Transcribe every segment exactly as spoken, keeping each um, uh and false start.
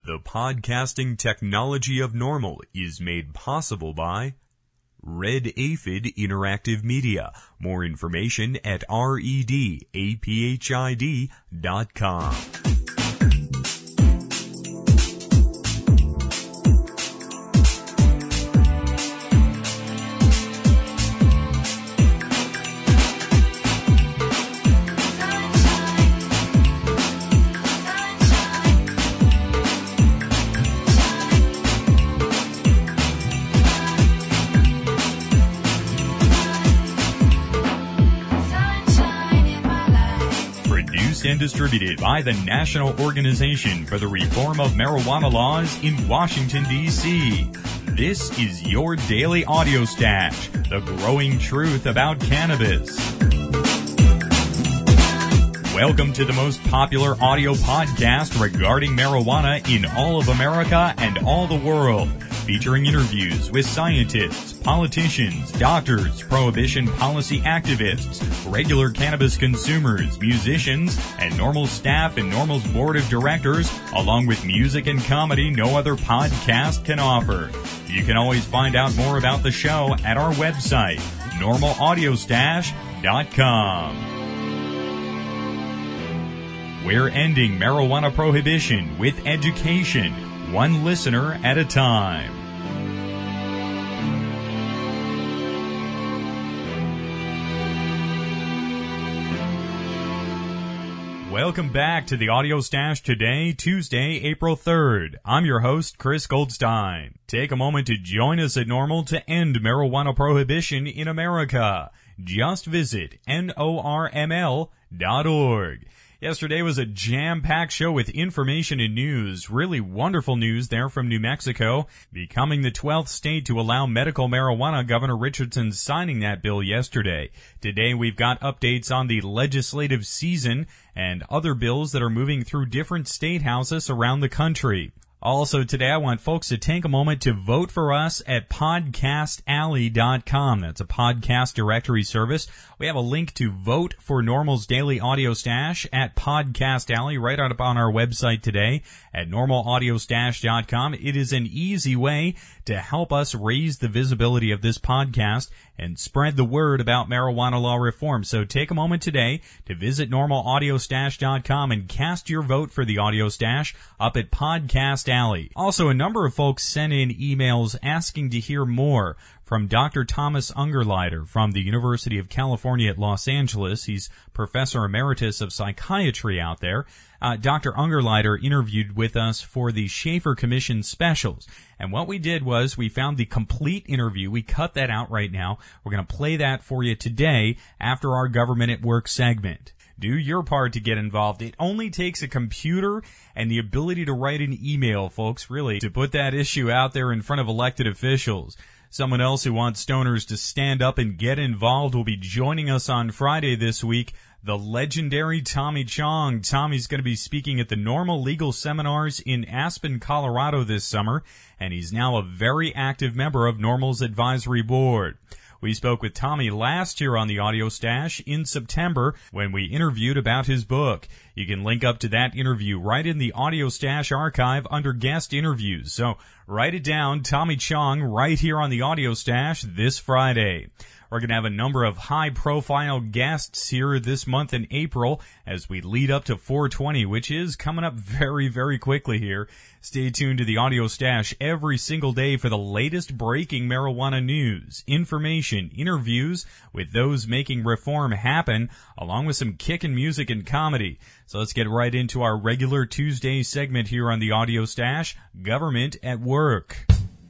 The podcasting technology of Normal is made possible by Red Aphid Interactive Media. More information at redaphid dot com. And distributed by the National Organization for the Reform of Marijuana Laws in Washington, D C This is your daily audio stash, the growing truth about cannabis. Welcome to the most popular audio podcast regarding marijuana in all of America and all the world, featuring interviews with scientists, politicians, doctors, prohibition policy activists, regular cannabis consumers, musicians, and Normal staff and Normal's board of directors, along with music and comedy no other podcast can offer. You can always find out more about the show at our website, normal audio stash dot com. We're ending marijuana prohibition with education, one listener at a time. Welcome back to the Audio Stash today, Tuesday, April third. I'm your host, Chris Goldstein. Take a moment to join us at Normal to end marijuana prohibition in America. Just visit normal dot org. Yesterday was a jam-packed show with information and news. Really wonderful news there from New Mexico, becoming the twelfth state to allow medical marijuana. Governor Richardson signing that bill yesterday. Today we've got updates on the legislative season and other bills that are moving through different state houses around the country. Also today I want folks to take a moment to vote for us at podcast alley dot com. That's a podcast directory service. We have a link to vote for Normal's daily audio stash at Podcast Alley right up on our website today at normal audio stash dot com. It is an easy way to help us raise the visibility of this podcast and spread the word about marijuana law reform. So take a moment today to visit normal audio stash dot com and cast your vote for the audio stash up at Podcast Alley. Also, a number of folks sent in emails asking to hear more from Doctor Thomas Ungerleider from the University of California at Los Angeles. He's Professor Emeritus of Psychiatry out there. Uh, Doctor Ungerleider interviewed with us for the Schaefer Commission specials. And what we did was we found the complete interview. We cut that out right now. We're going to play that for you today after our Government at Work segment. Do your part to get involved. It only takes a computer and the ability to write an email, folks, really, to put that issue out there in front of elected officials. Someone else who wants stoners to stand up and get involved will be joining us on Friday this week, the legendary Tommy Chong. Tommy's going to be speaking at the Normal Legal Seminars in Aspen, Colorado this summer, and he's now a very active member of Normal's advisory board. We spoke with Tommy last year on the Audio Stash in September when we interviewed about his book. You can link up to that interview right in the Audio Stash archive under guest interviews. So write it down, Tommy Chong, right here on the Audio Stash this Friday. We're going to have a number of high-profile guests here this month in April as we lead up to four twenty, which is coming up very, very quickly here. Stay tuned to the Audio Stash every single day for the latest breaking marijuana news, information, interviews with those making reform happen, along with some kickin' music and comedy. So let's get right into our regular Tuesday segment here on the Audio Stash, Government at Work.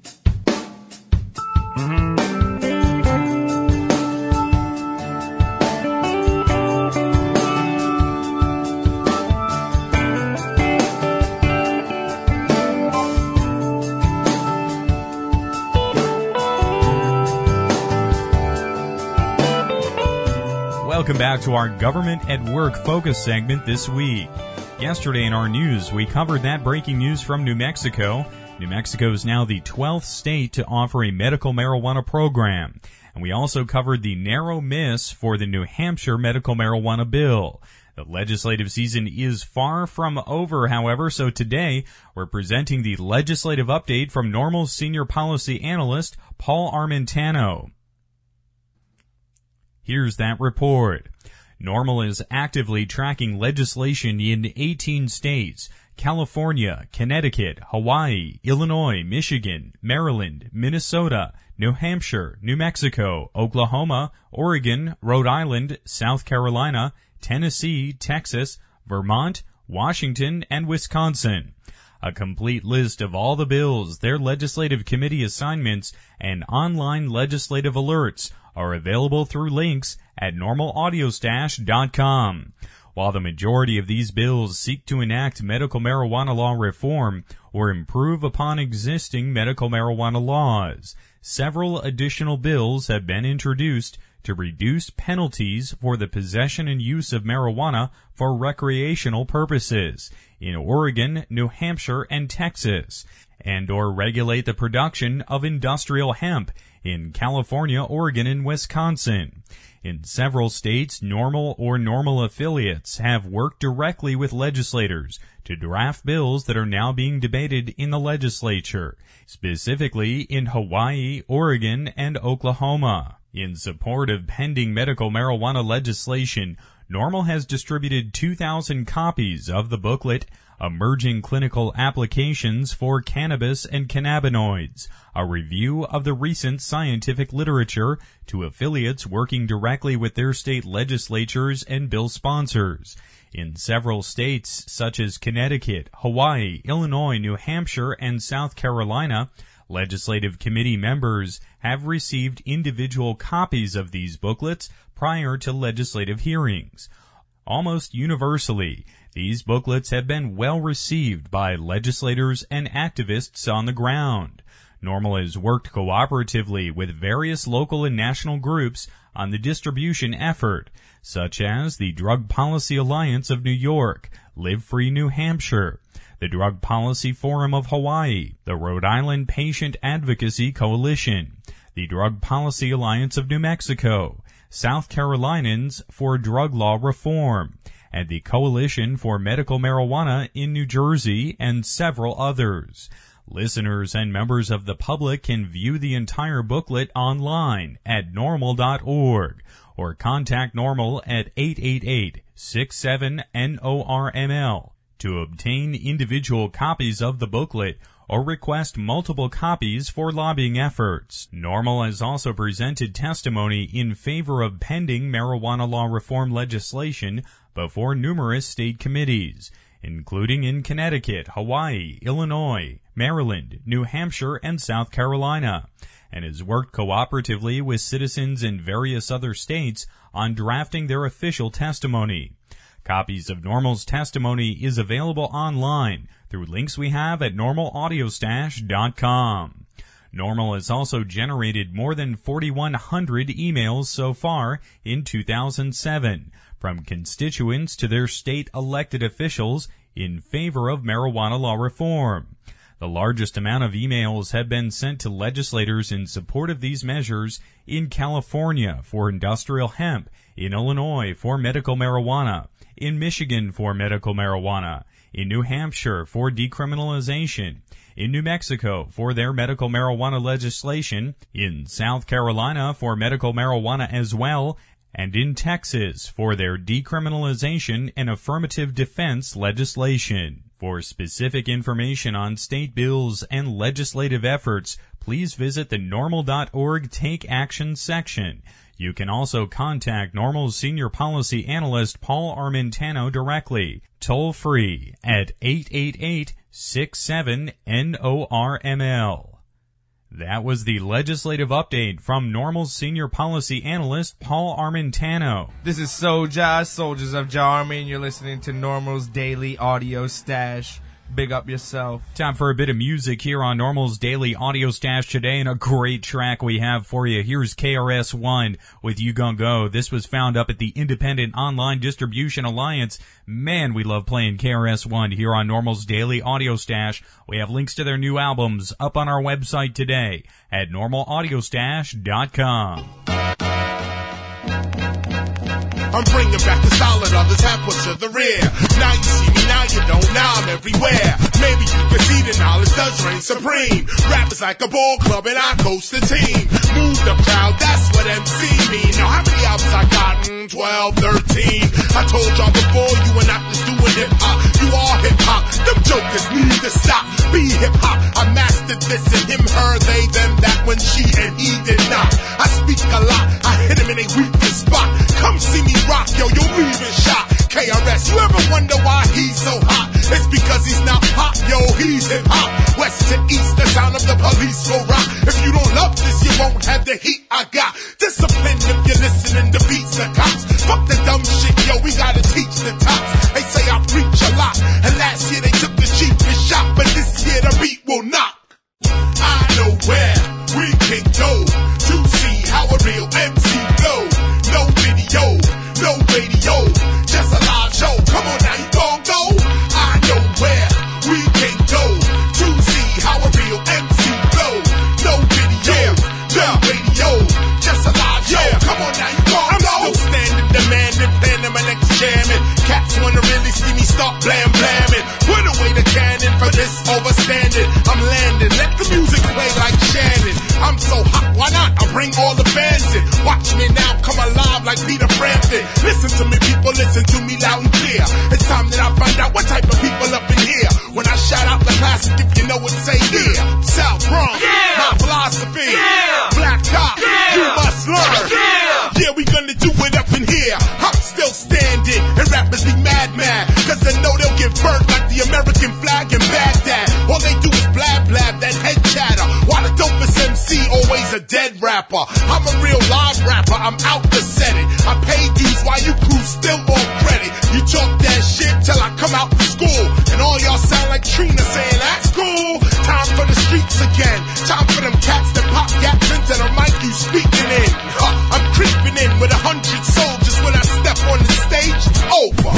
Welcome back to our Government at Work focus segment this week. Yesterday in our news, we covered that breaking news from New Mexico. New Mexico is now the twelfth state to offer a medical marijuana program. And we also covered the narrow miss for the New Hampshire medical marijuana bill. The legislative season is far from over, however, so today we're presenting the legislative update from NORML's senior policy analyst, Paul Armentano. Here's that report. NORML is actively tracking legislation in eighteen states: California, Connecticut, Hawaii, Illinois, Michigan, Maryland, Minnesota, New Hampshire, New Mexico, Oklahoma, Oregon, Rhode Island, South Carolina, Tennessee, Texas, Vermont, Washington, and Wisconsin. A complete list of all the bills, their legislative committee assignments, and online legislative alerts are available through links at normal audio stash dot com. While the majority of these bills seek to enact medical marijuana law reform or improve upon existing medical marijuana laws, several additional bills have been introduced to reduce penalties for the possession and use of marijuana for recreational purposes in Oregon, New Hampshire, and Texas, and or regulate the production of industrial hemp in California, Oregon, and Wisconsin. In several states, NORML or NORML affiliates have worked directly with legislators to draft bills that are now being debated in the legislature, specifically in Hawaii, Oregon, and Oklahoma. In support of pending medical marijuana legislation, NORML has distributed two thousand copies of the booklet Emerging Clinical Applications for Cannabis and Cannabinoids, a review of the recent scientific literature, to affiliates working directly with their state legislatures and bill sponsors. In several states, such as Connecticut, Hawaii, Illinois, New Hampshire, and South Carolina, legislative committee members have received individual copies of these booklets prior to legislative hearings. Almost universally, these booklets have been well received by legislators and activists on the ground. NORML has worked cooperatively with various local and national groups on the distribution effort, such as the Drug Policy Alliance of New York, Live Free New Hampshire, the Drug Policy Forum of Hawaii, the Rhode Island Patient Advocacy Coalition, the Drug Policy Alliance of New Mexico, South Carolinians for Drug Law Reform, and the Coalition for Medical Marijuana in New Jersey, and several others. Listeners and members of the public can view the entire booklet online at normal dot org or contact NORML at eight eight eight, six seven, N O R M L to obtain individual copies of the booklet or request multiple copies for lobbying efforts. NORML has also presented testimony in favor of pending marijuana law reform legislation before numerous state committees, including in Connecticut, Hawaii, Illinois, Maryland, New Hampshire, and South Carolina, and has worked cooperatively with citizens in various other states on drafting their official testimony. Copies of NORML's testimony is available online through links we have at normal audio stash dot com. NORML has also generated more than forty-one hundred emails so far in two thousand seven from constituents to their state elected officials in favor of marijuana law reform. The largest amount of emails have been sent to legislators in support of these measures in California for industrial hemp, in Illinois for medical marijuana, in Michigan for medical marijuana, in New Hampshire for decriminalization, in New Mexico for their medical marijuana legislation, in South Carolina for medical marijuana as well, and in Texas for their decriminalization and affirmative defense legislation. For specific information on state bills and legislative efforts, please visit the normal dot org Take Action section. You can also contact NORML's senior policy analyst Paul Armentano directly, toll-free at eight eight eight, six seven, N O R M L. That was the legislative update from NORML's senior policy analyst Paul Armentano. This is Soja, Soldiers of Jah Army, and you're listening to NORML's Daily Audio Stash. Big up yourself. Time for a bit of music here on NORML's Daily Audio Stash today, and a great track we have for you. Here's K R S One with You Gon' Go. This was found up at the Independent Online Distribution Alliance. Man, we love playing K R S One here on NORML's Daily Audio Stash. We have links to their new albums up on our website today at normal audio stash dot com. I'm bringing back the style that others have pushed to the rear. Now you see me, now you don't, now I'm everywhere. Maybe you can see the knowledge does reign supreme. Rap is like a ball club and I coach the team. Move the crowd, that's what M C mean. Now how many albums I got? Mm, twelve, thirteen. I told y'all before, you were not just doing hip hop. You are hip hop. Them jokers need to stop. Be hip hop. I mastered this and him, her, they, them, that, when she and he did not. I speak a lot. I hit him in a weakest spot. Come see me rock, yo, you'll leave in shock. K R S, you ever wonder why he's so hot? It's because he's not pop, yo, he's hip hop. West to east, the sound of the police will rock. If you don't love this, you won't have the heat I got. Discipline if you're listening to beats the cops. Fuck the dumb shit, yo, we gotta teach the tops. They say I preach a lot, and last year they took the cheapest shot, but this year the beat will knock. I know where we can go to see how a real M C go. No video, no radio, just a live show. Come on now, you gon' go. I know where we can go to see how a real M C go. No video, no radio, just a live show. Come on now, you gon' I'm go. I'm still standing, demanding, planning my next jamming. Cats wanna really see me start blam blamming. Put away the cannon for this overstanding. I'm landing, let the music play like Shannon. I'm so hot, why not? I bring all the fans in. Watch me now, come alive like Peter Frampton. Listen to me, people, listen to me loud and clear. It's time that I find out what type of people up in here. When I shout out the classic, if you know what, say yeah. South Bronx, yeah. My philosophy, yeah. Black Cop, yeah. You must learn. Yeah. Yeah, we gonna do it up in here. I'm still standing, and rappers be mad, mad, cause they know they'll get burnt like the American flag in Baghdad. All they do is blab, blab, that head chatter, while the dopest M C always a dead rapper. I'm a real live rapper, I'm out to set it. I pay dues while you crew still on credit. You talk that shit till I come out from school, and all y'all sound like Trina saying that's cool. Time for the streets again, time for them cats that pop gaps into the mic you speaking in. Huh, I'm creeping in with a hundred soldiers. When I step on the stage, it's over.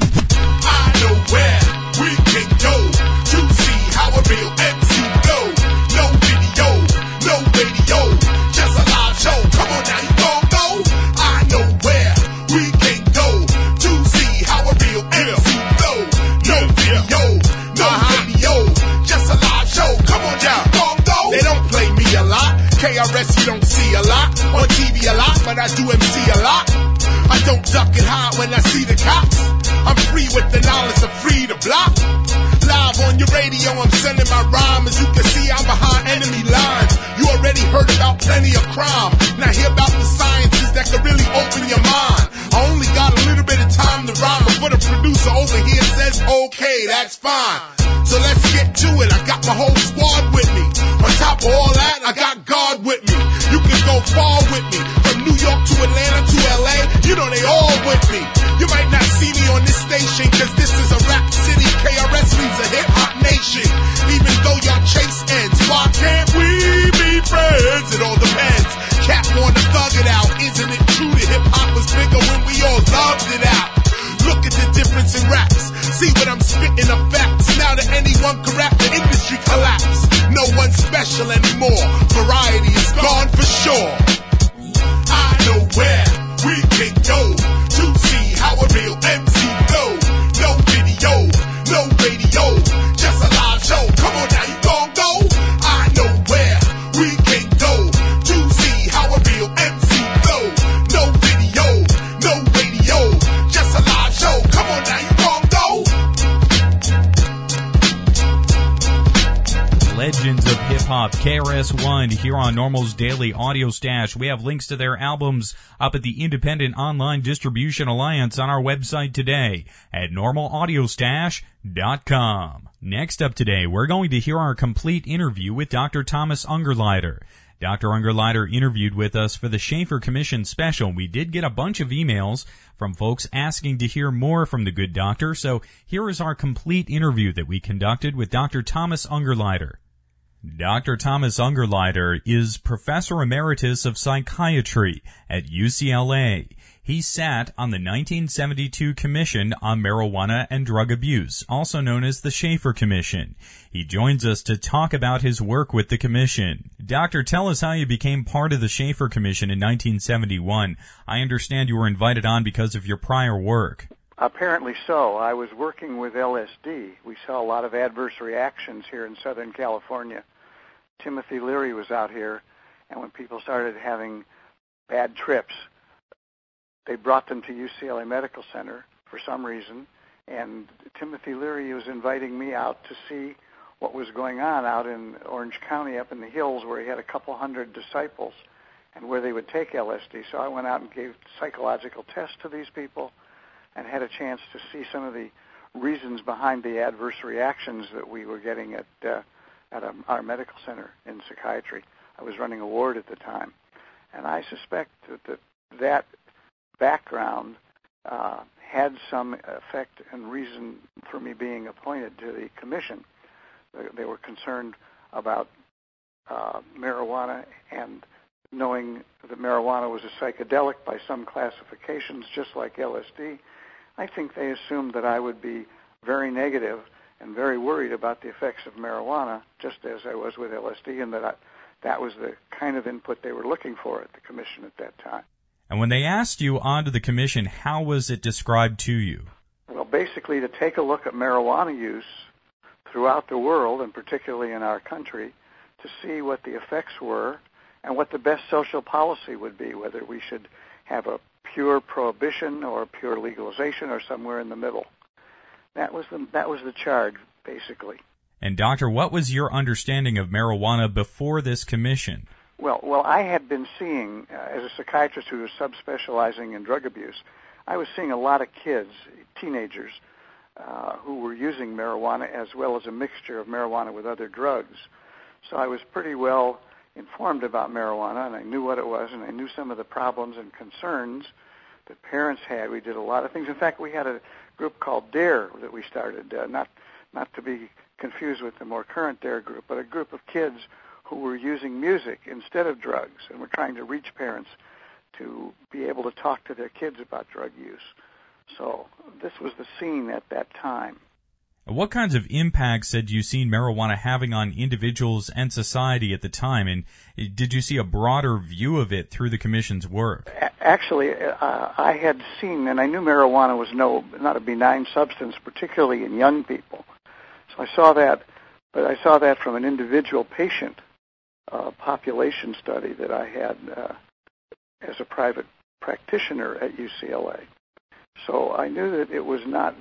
I know where we can go to see how a real M C go. No video, no radio, just a live show. Come on now, you gon' go. I know where we can go to see how a real M C go. No video, no radio, just a live show. Come on now, you gon' go. They don't play me a lot. K R S you don't see a lot. On T V a lot, but I do M C a lot. I don't duck and hide when I see the cops. I'm free with the knowledge, I'm free to block. Live on your radio, I'm sending my rhyme. As you can see, I'm behind enemy lines. You already heard about plenty of crime. Now hear about the sciences that can really open your mind. I only got a little bit of time to rhyme before the producer over here says, okay, that's fine. So let's get to it, I got my whole squad with me. On top of all that, I got God with me. You can go far with me. From New York to Atlanta to L A, you know they all with me. You might not see me on this station, cause this is a rap city. K R S means a hip hop nation. Even though y'all chase ends, why can't we be friends? It all depends. Cat wanna thug it out. Isn't it true that hip hop was bigger when we all loved it out? Look at the difference in raps. See what I'm spitting of facts. Now that anyone can rap, the industry collapse. No one's special anymore. Variety is gone for sure. I know where we can go to see how a real M C go. No video, no radio, just a live show. Come on now, you gon' go. I know where we can go to see how a real M C go. No video, no radio, just a live show. Come on now, you gon' go. Legends of Hip Hop, K R S One, here on Normal's Daily Audio Stash. We have links to their albums up at the Independent Online Distribution Alliance on our website today at normal audio stash dot com. Next up today, we're going to hear our complete interview with Doctor Thomas Ungerleider. Doctor Ungerleider interviewed with us for the Schaefer Commission special. We did get a bunch of emails from folks asking to hear more from the good doctor, so here is our complete interview that we conducted with Doctor Thomas Ungerleider. Doctor Thomas Ungerleider is Professor Emeritus of Psychiatry at U C L A. He sat on the nineteen seventy-two Commission on Marijuana and Drug Abuse, also known as the Schaefer Commission. He joins us to talk about his work with the Commission. Doctor, tell us how you became part of the Schaefer Commission in nineteen seventy-one. I understand you were invited on because of your prior work. Apparently so. I was working with L S D. We saw a lot of adverse reactions here in Southern California. Timothy Leary was out here, and when people started having bad trips, they brought them to U C L A Medical Center for some reason, and Timothy Leary was inviting me out to see what was going on out in Orange County up in the hills where he had a couple hundred disciples and where they would take L S D. So I went out and gave psychological tests to these people and had a chance to see some of the reasons behind the adverse reactions that we were getting at uh, at a, our medical center in psychiatry. I was running a ward at the time, and I suspect that that, that background uh, had some effect and reason for me being appointed to the commission. They were concerned about uh, marijuana and knowing that marijuana was a psychedelic by some classifications, just like L S D. I think they assumed that I would be very negative and very worried about the effects of marijuana, just as I was with L S D, and that I, that was the kind of input they were looking for at the commission at that time. And when they asked you onto the commission, how was it described to you? Well, basically to take a look at marijuana use throughout the world, and particularly in our country, to see what the effects were and what the best social policy would be, whether we should have a pure prohibition or pure legalization or somewhere in the middle. That was the, that was the charge, basically. And, Doctor, what was your understanding of marijuana before this commission? Well, well, I had been seeing, uh, as a psychiatrist who was subspecializing in drug abuse, I was seeing a lot of kids, teenagers, uh, who were using marijuana as well as a mixture of marijuana with other drugs. So I was pretty well informed about marijuana, and I knew what it was, and I knew some of the problems and concerns that parents had. We did a lot of things. In fact, we had a group called DARE that we started, uh, not not to be confused with the more current DARE group, but a group of kids who were using music instead of drugs, and we're trying to reach parents to be able to talk to their kids about drug use. So this was the scene at that time. What kinds of impacts had you seen marijuana having on individuals and society at the time, and did you see a broader view of it through the Commission's work? Actually, uh, I had seen, and I knew marijuana was no not a benign substance, particularly in young people. So I saw that, but I saw that from an individual patient uh, population study that I had uh, as a private practitioner at U C L A. So I knew that it was not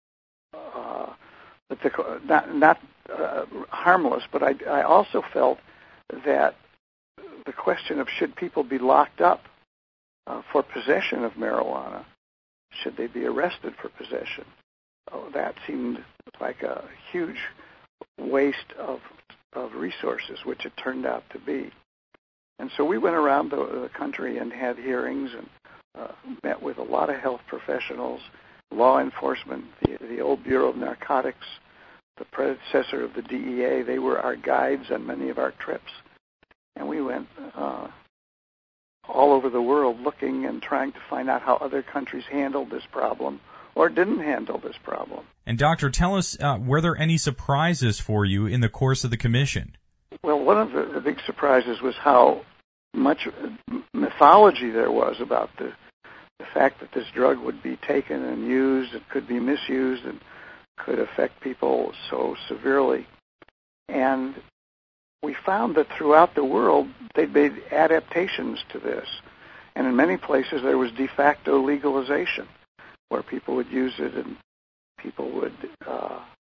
uh, that the, not, not uh, harmless, but I, I also felt that the question of should people be locked up uh, for possession of marijuana, should they be arrested for possession, oh, that seemed like a huge waste of of resources, which it turned out to be. And so we went around the, the country and had hearings and uh, met with a lot of health professionals, law enforcement, the, the old Bureau of Narcotics, the predecessor of the D E A. They were our guides on many of our trips. And we went uh, all over the world looking and trying to find out how other countries handled this problem or didn't handle this problem. And, Doctor, tell us, uh, were there any surprises for you in the course of the commission? Well, one of the, the big surprises was how much mythology there was about the, the fact that this drug would be taken and used, it could be misused, and could affect people so severely. And we found that throughout the world, they'd made adaptations to this. And in many places, there was de facto legalization, where people would use it and people would uh,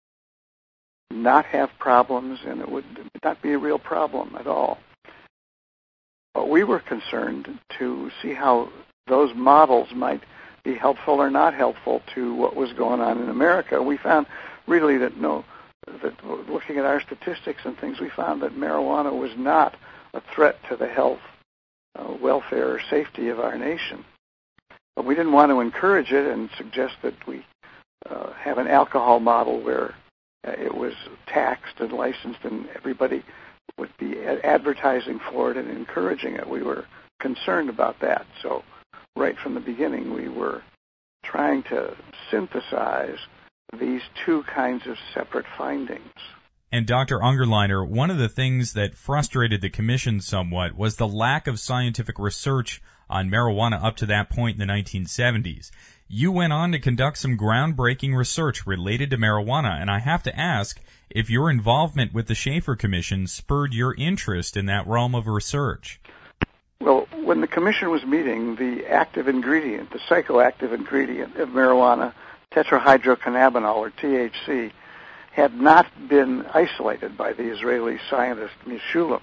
not have problems, and it would not be a real problem at all. But we were concerned to see how those models might be helpful or not helpful to what was going on in America. We found really that no, that looking at our statistics and things, we found that marijuana was not a threat to the health, uh, welfare, or safety of our nation. But we didn't want to encourage it and suggest that we uh, have an alcohol model where uh, it was taxed and licensed and everybody would be advertising for it and encouraging it. We were concerned about that. So right from the beginning, we were trying to synthesize these two kinds of separate findings. And Doctor Ungerleider, one of the things that frustrated the commission somewhat was the lack of scientific research on marijuana up to that point in the nineteen seventies. You went on to conduct some groundbreaking research related to marijuana, and I have to ask if your involvement with the Schaefer Commission spurred your interest in that realm of research. Well, when the commission was meeting, the active ingredient, the psychoactive ingredient of marijuana, tetrahydrocannabinol, or T H C, had not been isolated by the Israeli scientist Meshulam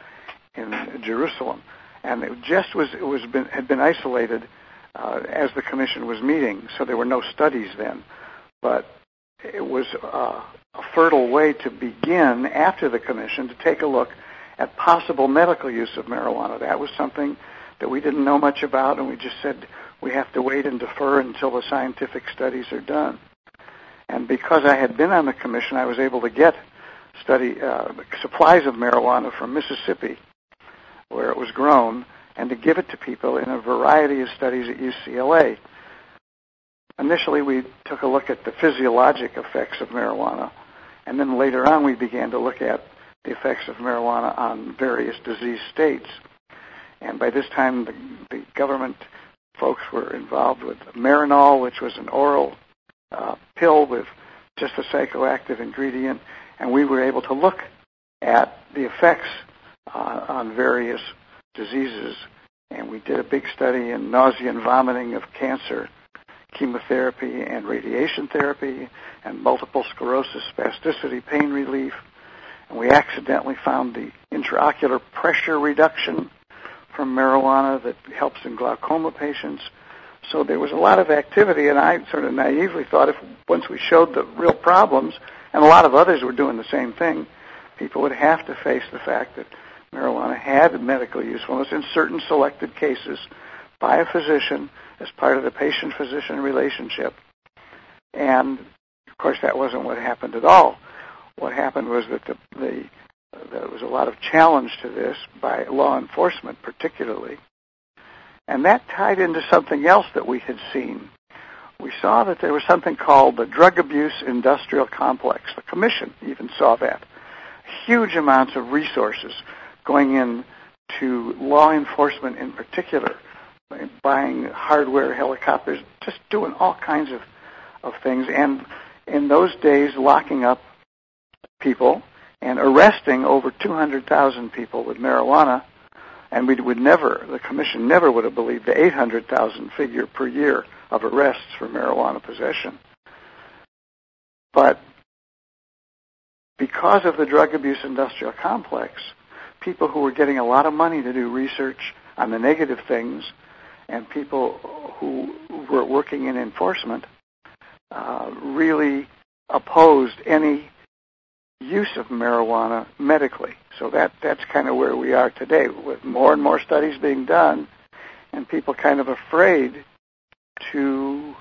in Jerusalem, and it just was it was been had been isolated uh, as the commission was meeting. So there were no studies then, but it was uh, a fertile way to begin after the commission to take a look at possible medical use of marijuana. That was something that we didn't know much about, and we just said we have to wait and defer until the scientific studies are done. And because I had been on the commission, I was able to get study uh, supplies of marijuana from Mississippi, where it was grown, and to give it to people in a variety of studies at U C L A. Initially, we took a look at the physiologic effects of marijuana, and then later on we began to look at the effects of marijuana on various disease states. And by this time, the, the government folks were involved with Marinol, which was an oral uh, pill with just a psychoactive ingredient, and we were able to look at the effects uh, on various diseases. And we did a big study in nausea and vomiting of cancer, chemotherapy and radiation therapy, and multiple sclerosis, spasticity, pain relief. And we accidentally found the intraocular pressure reduction from marijuana that helps in glaucoma patients. So there was a lot of activity, and I sort of naively thought if once we showed the real problems, and a lot of others were doing the same thing, people would have to face the fact that marijuana had medical usefulness in certain selected cases by a physician as part of the patient-physician relationship. And, of course, that wasn't what happened at all. What happened was that the, the, there was a lot of challenge to this by law enforcement particularly. And that tied into something else that we had seen. We saw that there was something called the Drug Abuse Industrial Complex. The Commission even saw that. Huge amounts of resources going in to law enforcement in particular, buying hardware, helicopters, just doing all kinds of, of things. And in those days, locking up people and arresting over two hundred thousand people with marijuana. And we would never, the commission never would have believed the eight hundred thousand figure per year of arrests for marijuana possession. But because of the drug abuse industrial complex, people who were getting a lot of money to do research on the negative things and people who were working in enforcement uh, really opposed any use of marijuana medically. So that that's kind of where we are today, with more and more studies being done and people kind of afraid to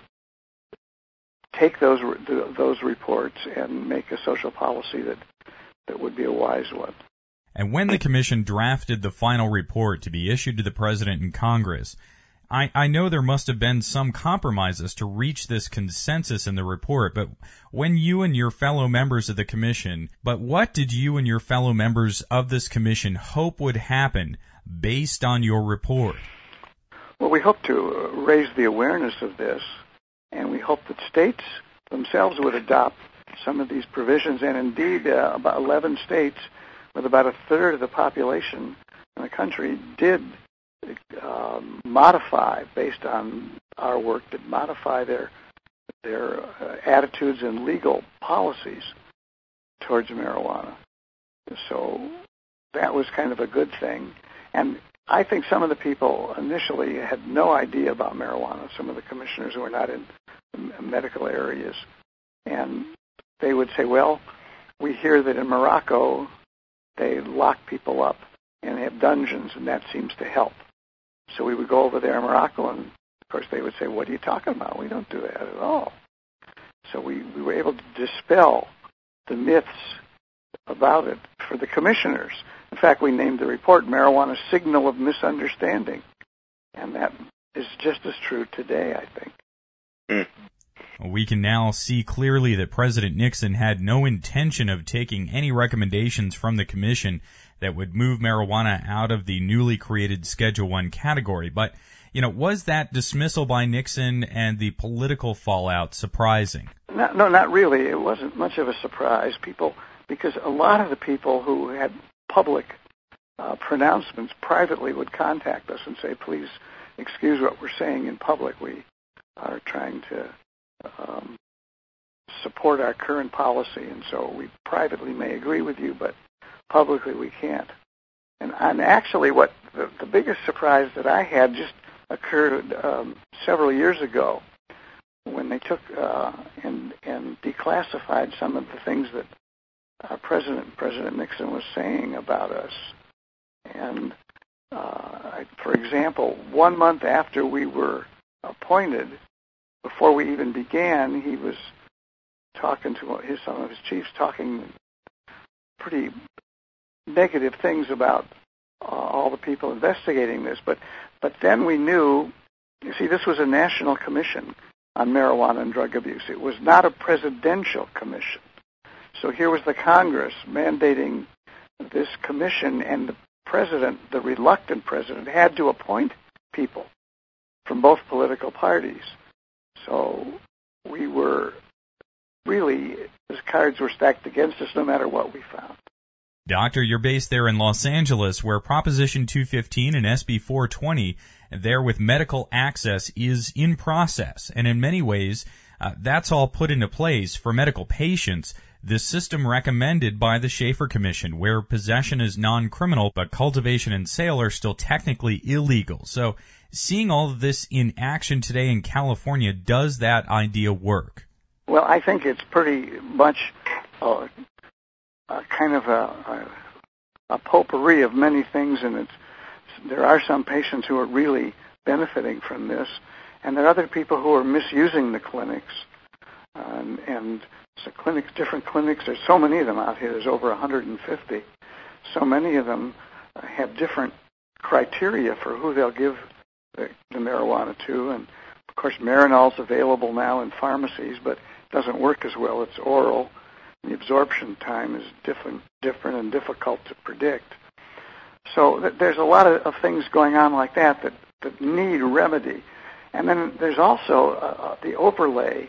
take those those reports and make a social policy that, that would be a wise one. And when the commission drafted the final report to be issued to the President and Congress, I, I know there must have been some compromises to reach this consensus in the report, but when you and your fellow members of the commission, but what did you and your fellow members of this commission hope would happen based on your report? Well, we hope to raise the awareness of this, and we hope that states themselves would adopt some of these provisions, and indeed uh, about eleven states with about a third of the population in the country did uh, modify, based on our work, did modify their their uh, attitudes and legal policies towards marijuana. So that was kind of a good thing. And I think some of the people initially had no idea about marijuana, some of the commissioners who were not in medical areas. And they would say, well, we hear that in Morocco they lock people up and have dungeons, and that seems to help. So we would go over there in Morocco, and of course they would say, what are you talking about? We don't do that at all. So we, we were able to dispel the myths about it for the commissioners. In fact, we named the report Marijuana Signal of Misunderstanding. And that is just as true today, I think. Mm. We can now see clearly that President Nixon had no intention of taking any recommendations from the commission that would move marijuana out of the newly created Schedule One category. But, you know, was that dismissal by Nixon and the political fallout surprising? No, no, not really. It wasn't much of a surprise. People, because a lot of the people who had public uh, pronouncements privately would contact us and say, please excuse what we're saying in public. We are trying to um, support our current policy, and so we privately may agree with you, but publicly we can't. And, and actually what the, the biggest surprise that I had just occurred um, several years ago when they took uh, and, and declassified some of the things that our president, President Nixon, was saying about us. And uh, for example, one month after we were appointed, before we even began, he was talking to his, some of his chiefs, talking pretty negative things about uh, all the people investigating this. But but then we knew, you see, this was a national commission on marijuana and drug abuse. It was not a presidential commission. So here was the Congress mandating this commission, and the president, the reluctant president, had to appoint people from both political parties. So we were really, his cards were stacked against us no matter what we found. Doctor, you're based there in Los Angeles, where Proposition two fifteen and S B four twenty, there with medical access, is in process. And in many ways, uh, that's all put into place for medical patients. The system recommended by the Schaefer Commission, where possession is non-criminal, but cultivation and sale are still technically illegal. So seeing all of this in action today in California, does that idea work? Well, I think it's pretty much uh, a kind of a, a, a potpourri of many things, and it's, there are some patients who are really benefiting from this, and there are other people who are misusing the clinics. Um, and so clinics, different clinics, there's so many of them out here, there's over one hundred fifty. So many of them uh, have different criteria for who they'll give the, the marijuana to, and of course Marinol's available now in pharmacies, but it doesn't work as well. It's oral. The absorption time is different, different and difficult to predict. So th- there's a lot of, of things going on like that, that that need remedy. And then there's also uh, the overlay.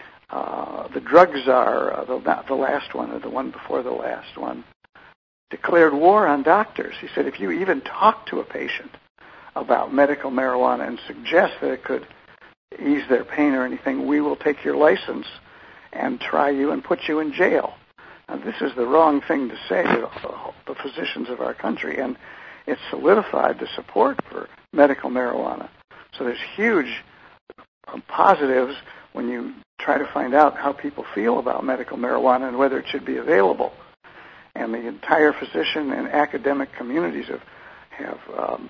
Uh, the drug czar, uh, the, not the last one or the one before the last one, declared war on doctors. He said if you even talk to a patient about medical marijuana and suggest that it could ease their pain or anything, we will take your license and try you and put you in jail. Now, this is the wrong thing to say to the physicians of our country, and it solidified the support for medical marijuana. So there's huge uh, positives when you try to find out how people feel about medical marijuana and whether it should be available. And the entire physician and academic communities have, have um,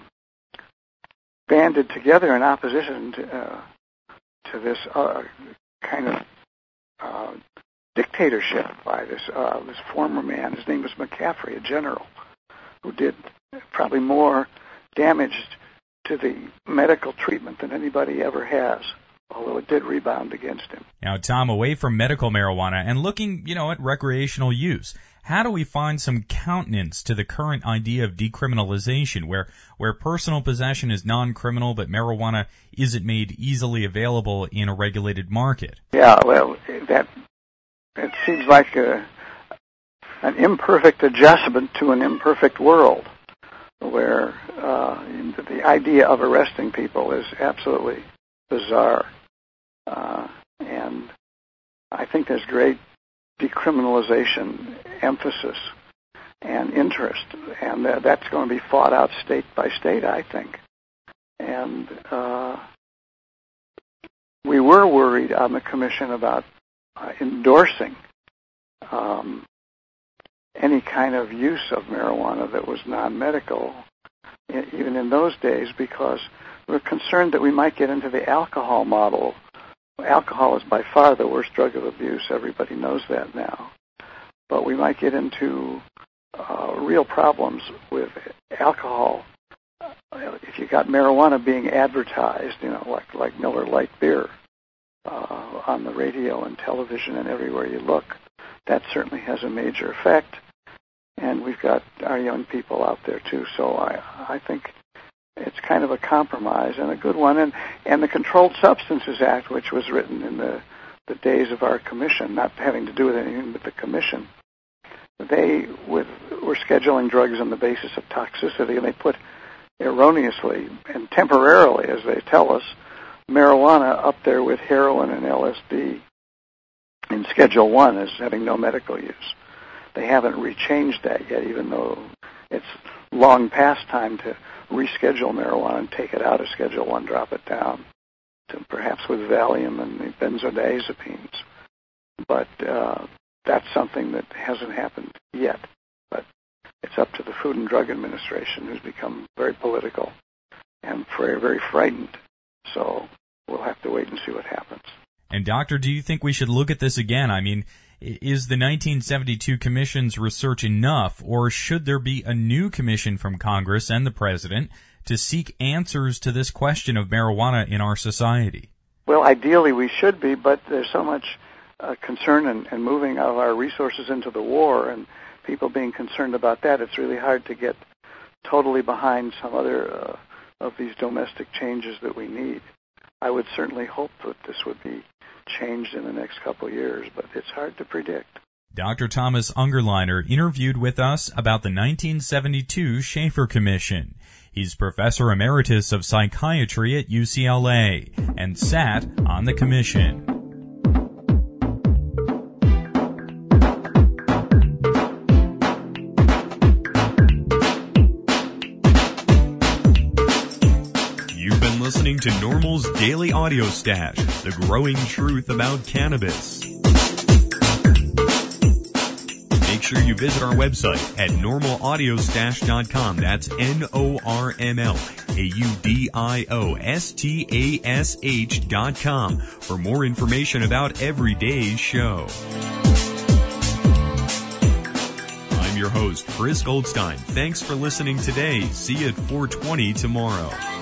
banded together in opposition to, uh, to this uh, kind of uh, dictatorship by this uh, this former man. His name was McCaffrey, a general, who did probably more damage to the medical treatment than anybody ever has, although it did rebound against him. Now, Tom, away from medical marijuana and looking, you know, at recreational use, how do we find some countenance to the current idea of decriminalization, where where personal possession is non-criminal, but marijuana isn't made easily available in a regulated market? Yeah, well, that it seems like a, an imperfect adjustment to an imperfect world, where uh, the idea of arresting people is absolutely bizarre. Uh, and I think there's great decriminalization emphasis and interest, and uh, that's going to be fought out state by state, I think. And uh, we were worried on the commission about uh, endorsing um, any kind of use of marijuana that was non-medical, even in those days, because we were concerned that we might get into the alcohol model. Alcohol is by far the worst drug of abuse. Everybody knows that now. but we might get into uh, real problems with alcohol. If you got marijuana being advertised, you know, like like Miller Lite beer uh, on the radio and television and everywhere you look, that certainly has a major effect. And we've got our young people out there too, so I I think it's kind of a compromise and a good one. And and the Controlled Substances Act, which was written in the the days of our commission, not having to do with anything but the commission, they with, were scheduling drugs on the basis of toxicity, and they put erroneously and temporarily, as they tell us, marijuana up there with heroin and L S D in Schedule One as having no medical use. They haven't rechanged that yet, even though it's long past time to reschedule marijuana and take it out of Schedule One, drop it down to perhaps with Valium and the benzodiazepines. But uh, that's something that hasn't happened yet. But it's up to the Food and Drug Administration, who's become very political and very, very frightened. So we'll have to wait and see what happens. And, Doctor, do you think we should look at this again? I mean, is the nineteen seventy-two Commission's research enough, or should there be a new commission from Congress and the President to seek answers to this question of marijuana in our society? Well, ideally we should be, but there's so much uh, concern and, and moving of our resources into the war and people being concerned about that, it's really hard to get totally behind some other uh, of these domestic changes that we need. I would certainly hope that this would be changed in the next couple of years, but it's hard to predict. Doctor Thomas Ungerleider interviewed with us about the nineteen seventy-two Schaefer Commission. He's Professor Emeritus of Psychiatry at U C L A and sat on the commission. You've been listening to Normal's Daily Audio Stash, the growing truth about cannabis. Make sure you visit our website at normal audio stash dot com. That's N O R M L A U D I O S T A S H dot com for more information about every day's show. I'm your host, Chris Goldstein. Thanks for listening today. See you at four twenty tomorrow.